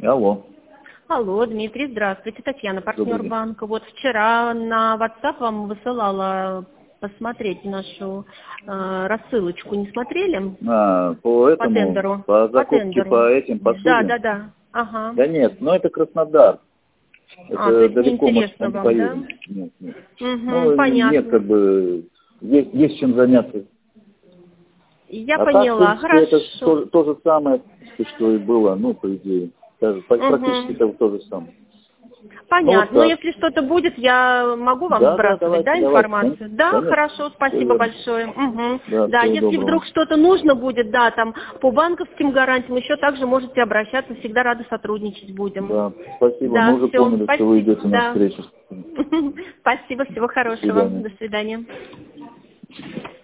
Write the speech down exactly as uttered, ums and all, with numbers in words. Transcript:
Алло. Алло, Дмитрий, здравствуйте. Татьяна, партнер Добрый день. банка. Вот вчера на WhatsApp вам высылала посмотреть нашу э, рассылочку. Не смотрели? А, по По этому, тендеру. по По закупке, тендеру. по этим Да, посудам? да, да. Ага. Да нет, ну это Краснодар. А, то Это есть далеко, мы неинтересно там не вам, да? поедем. Нет, нет. Угу, Ну, нет, как понятно. бы, есть, есть чем заняться. Я А так, в поняла. принципе, это Хорошо. то, то же самое, что и было, ну, по идее. Даже по- практически Угу. то, то же самое. Ну, вот Понятно. Но так. если что-то будет, я могу вам Да, да, сбрасывать, давайте, да, давайте. информацию? Да, Конечно, хорошо, все спасибо верно. большое. Угу. Да, Да, всего если доброго. вдруг что-то нужно будет, да, там по банковским гарантиям, еще также можете обращаться, всегда рады сотрудничать будем. Да, спасибо. Мы Да, уже все, поняли, что вы спасибо, идете на да. встречу. Спасибо, всего До хорошего. свидания. До свидания.